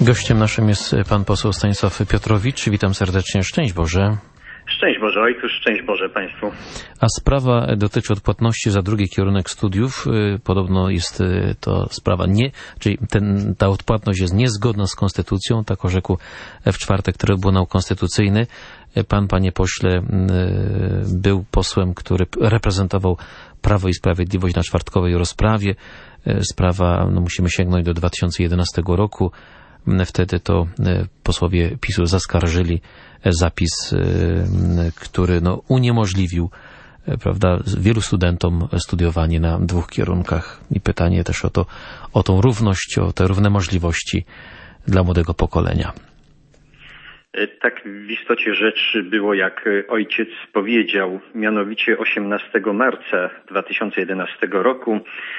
Gościem naszym jest pan poseł Stanisław Piotrowicz. Witam serdecznie. Szczęść Boże. Szczęść Boże Ojcu, szczęść Boże Państwu. A sprawa dotyczy odpłatności za drugi kierunek studiów. Podobno jest to sprawa czyli ta odpłatność jest niezgodna z konstytucją, tak orzekł w czwartek Trybunał Konstytucyjny. Pan, panie pośle, był posłem, który reprezentował Prawo i Sprawiedliwość na czwartkowej rozprawie. Sprawa, musimy sięgnąć do 2011 roku. Wtedy to posłowie PiS-u zaskarżyli zapis, który uniemożliwił, prawda, wielu studentom studiowanie na dwóch kierunkach. I pytanie też o tą równość, o te równe możliwości dla młodego pokolenia. Tak w istocie rzeczy było, jak ojciec powiedział, mianowicie 18 marca 2011 roku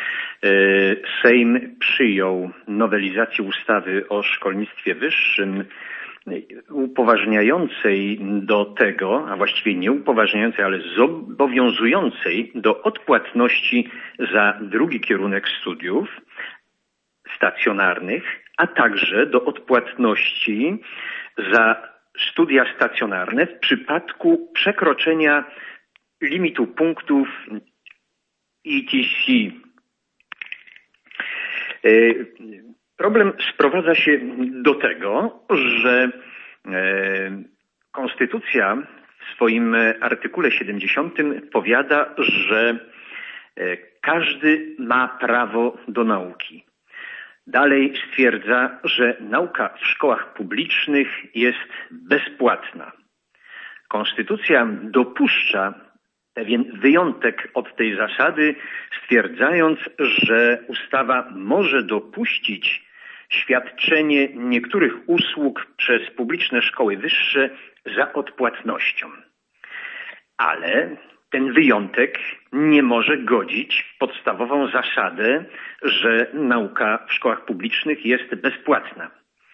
Sejm przyjął nowelizację ustawy o szkolnictwie wyższym upoważniającej do tego, a właściwie nie upoważniającej, ale zobowiązującej do odpłatności za drugi kierunek studiów stacjonarnych, a także do odpłatności za studia stacjonarne w przypadku przekroczenia limitu punktów ETC. Problem sprowadza się do tego, że Konstytucja w swoim artykule 70 powiada, że każdy ma prawo do nauki. Dalej stwierdza, że nauka w szkołach publicznych jest bezpłatna. Konstytucja dopuszcza pewien wyjątek od tej zasady, stwierdzając, że ustawa może dopuścić świadczenie niektórych usług przez publiczne szkoły wyższe za odpłatnością. Ale ten wyjątek nie może godzić w podstawową zasadę, że nauka w szkołach publicznych jest bezpłatna.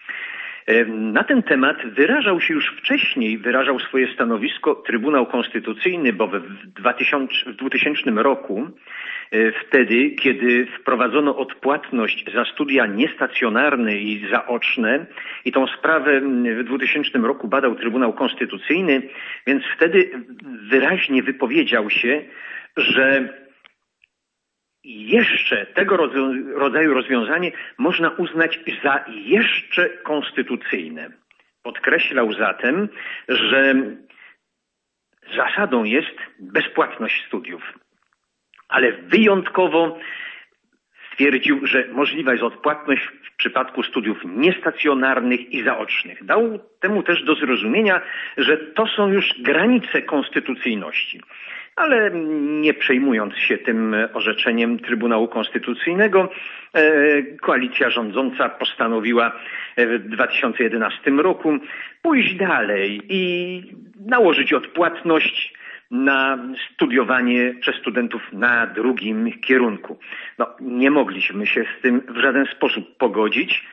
Na ten temat wyrażał swoje stanowisko Trybunał Konstytucyjny, bo w 2000 roku, wtedy, kiedy wprowadzono odpłatność za studia niestacjonarne i zaoczne, i tą sprawę w 2000 roku badał Trybunał Konstytucyjny, więc wtedy wyraźnie wypowiedział się, że jeszcze tego rodzaju rozwiązanie można uznać za jeszcze konstytucyjne. Podkreślał zatem, że zasadą jest bezpłatność studiów, ale wyjątkowo stwierdził, że możliwa jest odpłatność w przypadku studiów niestacjonarnych i zaocznych. Dał temu też do zrozumienia, że to są już granice konstytucyjności. Ale nie przejmując się tym orzeczeniem Trybunału Konstytucyjnego, koalicja rządząca postanowiła w 2011 roku pójść dalej i nałożyć odpłatność na studiowanie przez studentów na drugim kierunku. Nie mogliśmy się z tym w żaden sposób pogodzić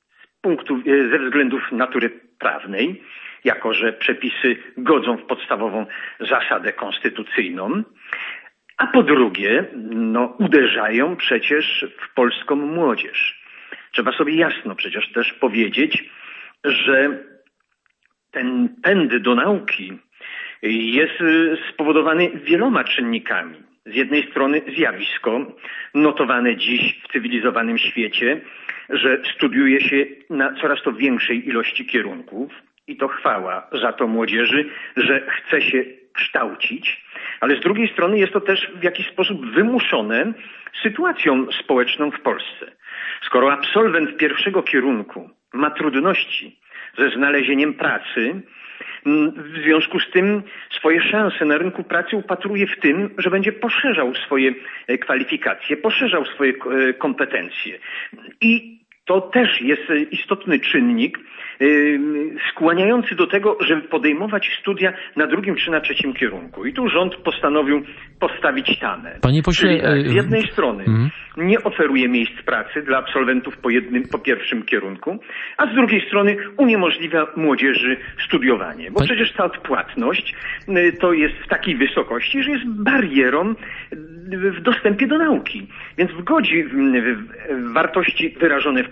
ze względów natury prawnej, jako że przepisy godzą w podstawową zasadę konstytucyjną, a po drugie, uderzają przecież w polską młodzież. Trzeba sobie jasno przecież też powiedzieć, że ten pęd do nauki jest spowodowany wieloma czynnikami. Z jednej strony zjawisko notowane dziś w cywilizowanym świecie, że studiuje się na coraz to większej ilości kierunków i to chwała za to młodzieży, że chce się kształcić, ale z drugiej strony jest to też w jakiś sposób wymuszone sytuacją społeczną w Polsce. Skoro absolwent pierwszego kierunku ma trudności ze znalezieniem pracy, w związku z tym swoje szanse na rynku pracy upatruje w tym, że będzie poszerzał swoje kwalifikacje, poszerzał swoje kompetencje. I to też jest istotny czynnik skłaniający do tego, żeby podejmować studia na drugim czy na trzecim kierunku. I tu rząd postanowił postawić tamę. Panie pośle, z jednej strony nie oferuje miejsc pracy dla absolwentów po pierwszym kierunku, a z drugiej strony uniemożliwia młodzieży studiowanie. Bo przecież ta odpłatność to jest w takiej wysokości, że jest barierą w dostępie do nauki. Więc godzi w wartości wyrażone w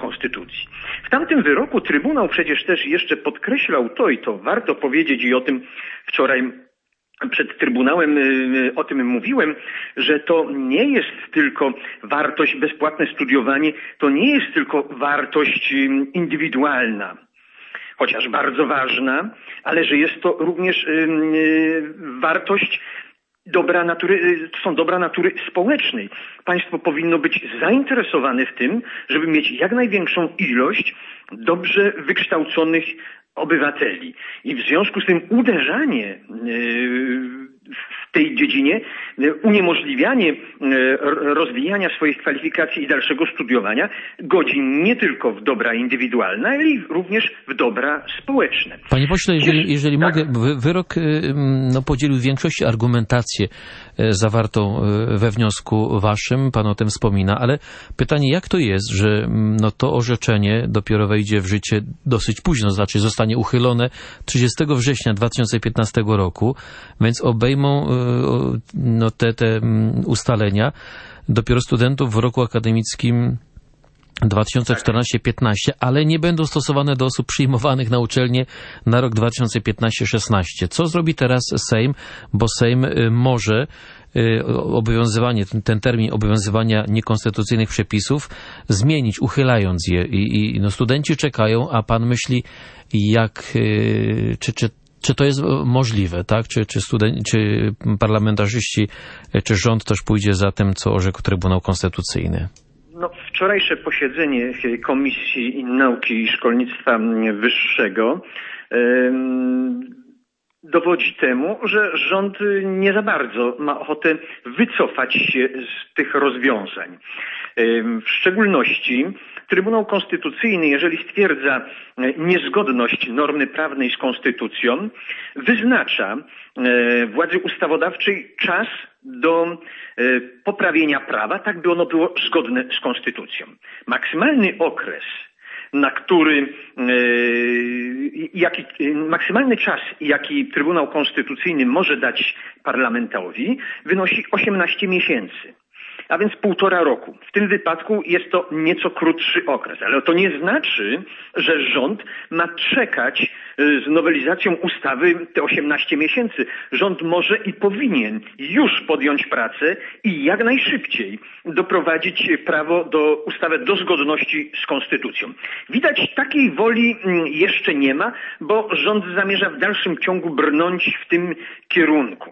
konstytucji. W tamtym wyroku Trybunał przecież też jeszcze podkreślał to i to warto powiedzieć i o tym wczoraj przed Trybunałem o tym mówiłem, że to nie jest tylko wartość, bezpłatne studiowanie, to nie jest tylko wartość indywidualna, chociaż bardzo ważna, ale że jest to również wartość dobra natury, to są dobra natury społecznej. Państwo powinno być zainteresowane w tym, żeby mieć jak największą ilość dobrze wykształconych obywateli. I w związku z tym uderzanie w tej dziedzinie, uniemożliwianie rozwijania swoich kwalifikacji i dalszego studiowania godzi nie tylko w dobra indywidualne, ale i również w dobra społeczne. Panie pośle, jeżeli tak. mogę, wyrok podzielił w większości argumentację zawartą we wniosku waszym, pan o tym wspomina, ale pytanie, jak to jest, że to orzeczenie dopiero wejdzie w życie dosyć późno, znaczy zostanie uchylone 30 września 2015 roku, więc obejmą te ustalenia dopiero studentów w roku akademickim 2014-15, ale nie będą stosowane do osób przyjmowanych na uczelnię na rok 2015-16. Co zrobi teraz Sejm? Bo Sejm może obowiązywanie, ten termin obowiązywania niekonstytucyjnych przepisów zmienić, uchylając je. I studenci czekają, a pan myśli, czy to jest możliwe, tak? Czy parlamentarzyści, czy rząd też pójdzie za tym, co orzekł Trybunał Konstytucyjny? Wczorajsze posiedzenie Komisji Nauki i Szkolnictwa Wyższego dowodzi temu, że rząd nie za bardzo ma ochotę wycofać się z tych rozwiązań. W szczególności Trybunał Konstytucyjny, jeżeli stwierdza niezgodność normy prawnej z konstytucją, wyznacza władzy ustawodawczej czas do poprawienia prawa, tak by ono było zgodne z konstytucją. Maksymalny okres, maksymalny czas, jaki Trybunał Konstytucyjny może dać parlamentowi, wynosi 18 miesięcy. A więc 1,5 roku. W tym wypadku jest to nieco krótszy okres, ale to nie znaczy, że rząd ma czekać z nowelizacją ustawy te 18 miesięcy. Rząd może i powinien już podjąć pracę i jak najszybciej doprowadzić ustawę do zgodności z konstytucją. Widać, takiej woli jeszcze nie ma, bo rząd zamierza w dalszym ciągu brnąć w tym kierunku.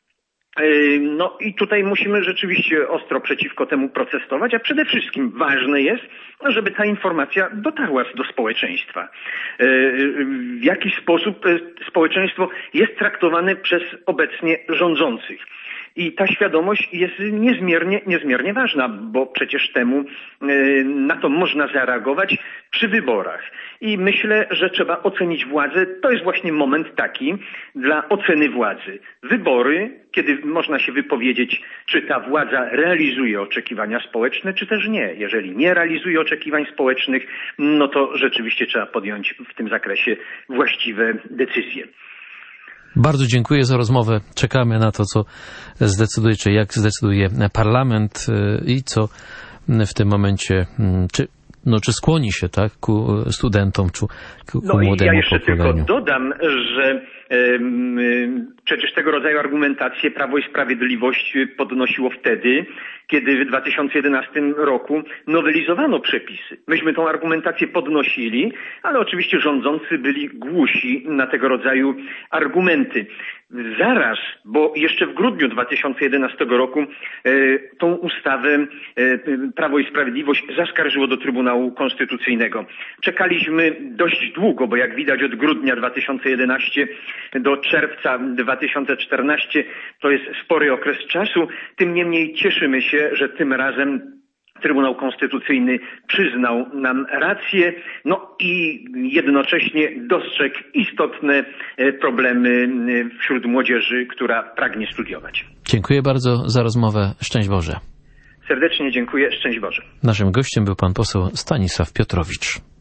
I tutaj musimy rzeczywiście ostro przeciwko temu protestować, a przede wszystkim ważne jest, żeby ta informacja dotarła do społeczeństwa. W jaki sposób społeczeństwo jest traktowane przez obecnie rządzących. I ta świadomość jest niezmiernie ważna, bo przecież na to można zareagować przy wyborach. I myślę, że trzeba ocenić władzę. To jest właśnie moment taki dla oceny władzy. Wybory, kiedy można się wypowiedzieć, czy ta władza realizuje oczekiwania społeczne, czy też nie. Jeżeli nie realizuje oczekiwań społecznych, to rzeczywiście trzeba podjąć w tym zakresie właściwe decyzje. Bardzo dziękuję za rozmowę. Czekamy na to, co zdecyduje, czy jak zdecyduje parlament i co w tym momencie, czy skłoni się, tak, ku studentom, czy ku młodemu pokoleniu. Ja jeszcze tylko dodam, że przecież tego rodzaju argumentację Prawo i Sprawiedliwość podnosiło wtedy, kiedy w 2011 roku nowelizowano przepisy. Myśmy tą argumentację podnosili, ale oczywiście rządzący byli głusi na tego rodzaju argumenty. Zaraz, bo jeszcze w grudniu 2011 roku tą ustawę Prawo i Sprawiedliwość zaskarżyło do Trybunału Konstytucyjnego. Czekaliśmy dość długo, bo jak widać od grudnia 2011 do czerwca 2014 to jest spory okres czasu. Tym niemniej cieszymy się, że tym razem Trybunał Konstytucyjny przyznał nam rację, i jednocześnie dostrzegł istotne problemy wśród młodzieży, która pragnie studiować. Dziękuję bardzo za rozmowę. Szczęść Boże. Serdecznie dziękuję. Szczęść Boże. Naszym gościem był pan poseł Stanisław Piotrowicz.